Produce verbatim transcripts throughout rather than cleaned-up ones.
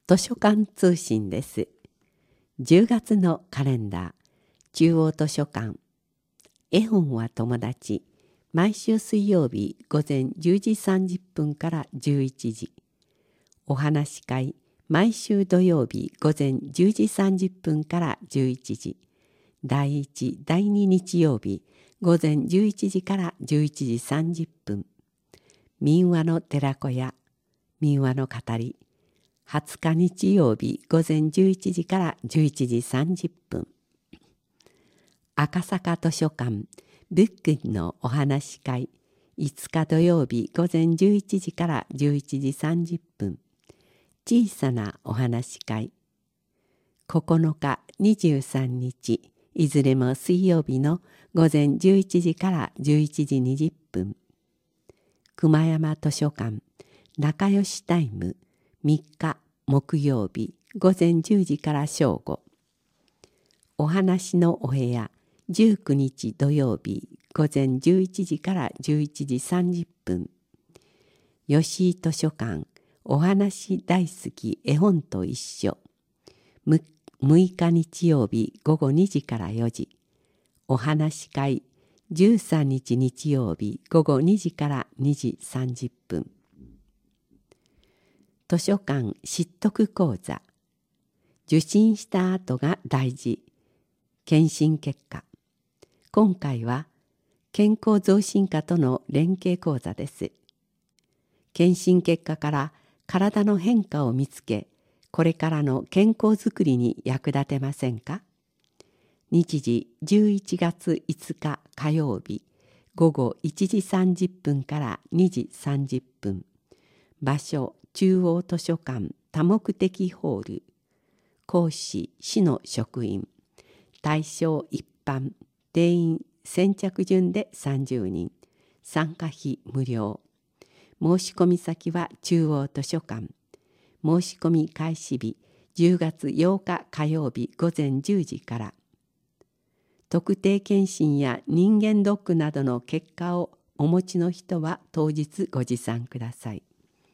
図書館通信です。じゅうがつのカレンダー、中央図書館。絵本は友達。毎週水曜日午前じゅうじさんじゅっぷんからじゅういちじ。お話し会、毎週土曜日午前じゅうじさんじゅっぷんからじゅういちじ。だいいち、だいに日曜日午前じゅういちじからじゅういちじさんじゅっぷん。民話の寺子屋、民話の語り。はつか日曜日午前じゅういちじからじゅういちじさんじゅっぷん。赤坂図書館ブックのお話し会、いつか土曜日午前じゅういちじからじゅういちじさんじゅっぷん。小さなお話し会、ここのかにじゅうさんにちいずれも水曜日の午前じゅういちじからじゅういちじにじゅっぷん。熊山図書館仲良しタイムみっか木曜日午前じゅうじから正午。お話のお部屋じゅうくにち土曜日午前じゅういちじからじゅういちじさんじゅっぷん。吉井図書館お話大好き絵本と一緒。むいか日曜日午後にじからよじ。お話し会じゅうさんにち日曜日午後にじからにじさんじゅっぷん。図書館知得講座。受診した後が大事。検診結果。今回は健康増進課との連携講座です。検診結果から体の変化を見つけ、これからの健康づくりに役立てませんか？日時じゅういちがついつか火曜日午後いちじさんじゅっぷんからにじさんじゅっぷん。場所中央図書館多目的ホール。講師市の職員。対象一般。定員先着順でさんじゅうにん。参加費無料。申し込み先は中央図書館。申し込み開始日じゅうがつようか火曜日午前じゅうじから。特定健診や人間ドックなどの結果をお持ちの人は当日ご持参ください。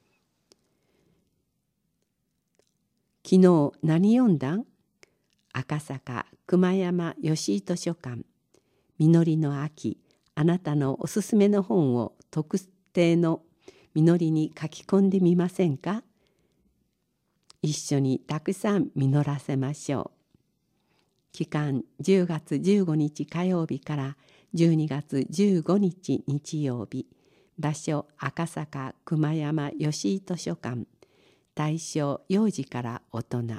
昨日何読んだん？赤坂熊山吉井図書館。実りの秋、あなたのおすすめの本を特定の実りに書き込んでみませんか？一緒にたくさん実らせましょう。期間じゅうがつじゅうごにち火曜日からじゅうにがつじゅうごにち日曜日。場所赤坂熊山吉井図書館。対象幼児から大人。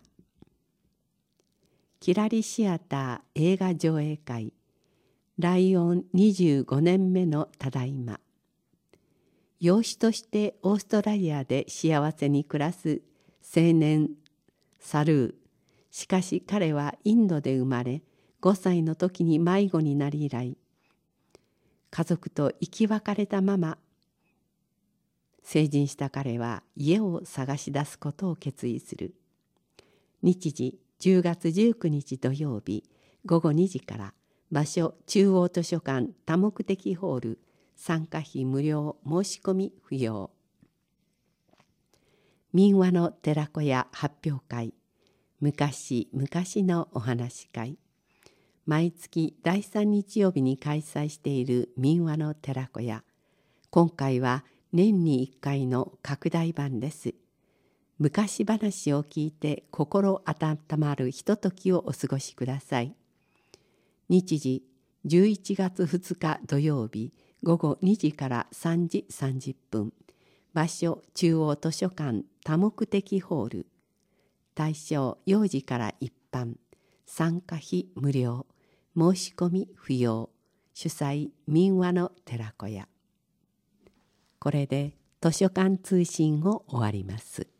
キラリシアター映画上映会。ライオンにじゅうごねんめのただいま。養子としてオーストラリアで幸せに暮らす青年サルー。しかし彼はインドで生まれ、ごさいの時に迷子になり以来、家族と生き別れたまま、成人した彼は家を探し出すことを決意する。日時じゅうがつじゅうくにち土曜日午後にじから。場所中央図書館多目的ホール。参加費無料、申し込み不要。民話の寺子屋発表会。昔昔のお話し会。毎月だいさん日曜日に開催している民話の寺子屋。今回は年にいっかいの拡大版です。昔話を聞いて心温まるひとときをお過ごしください。日時じゅういちがつふつか土曜日午後にじからさんじさんじゅっぷん。場所中央図書館多目的ホール。対象幼児から一般。参加費無料。申し込み不要。主催民話の寺子屋。これで図書館通信を終わります。